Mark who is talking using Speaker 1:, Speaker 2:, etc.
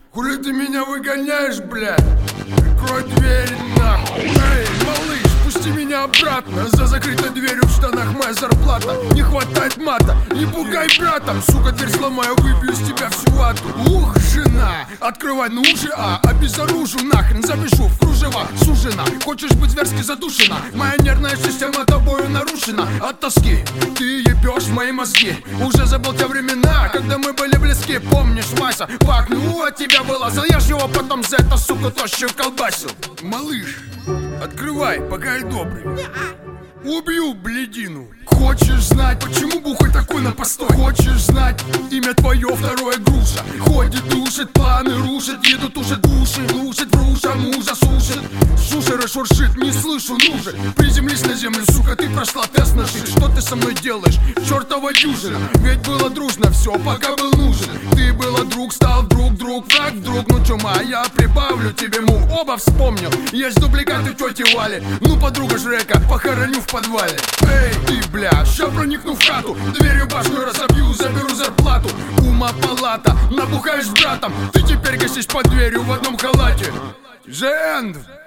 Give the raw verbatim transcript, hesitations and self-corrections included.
Speaker 1: Хули ты меня выгоняешь, блядь? Прикрой дверь, нахуй. Эй, малыш, пусти меня обратно. За закрытой дверью в штанах моя зарплата. Не хватает мата, не пугай братом. Сука, дверь сломаю, выбью из тебя всю вату. Ух, жена, открывай ну уже, а обезоружу нахрен, запишу в кружева. Сужена, хочешь быть зверски задушена? Моя нервная система тобою нарушена. От тоски ты ебешь мои мозги. Уже забыл те времена, когда мы были близки. Помнишь, Вася, пак, ну от тебя вылазил. Я ж его потом за это, сука, тощую колбасил. Малыш, открывай, пока я добрый. Убью блядину. Хочешь знать, почему бухой такой на постой? Хочешь знать имя твое, второе груша? Ходит, душит, планы рушит, еду тушит уши, глушит, вруша, мужа сушит. Шушера шуршит, не слышу, ну же. Приземлись на землю, сука, ты прошла тест на жизнь. Что ты со мной делаешь? Чертова дюжина. Ведь было дружно все, пока был нужен. Ты была друг, стал друг, друг, враг вдруг. Ну чума, я прибавлю тебе му. Оба вспомнил, есть дубликаты тети Вали. Ну подруга Жрека, похороню в подвале. Эй, ты, бля, ща проникну в хату, дверью башню разобью, заберу зарплату. Ума палата, набухаешь с братом. Ты теперь гасишь под дверью в одном халате. The end.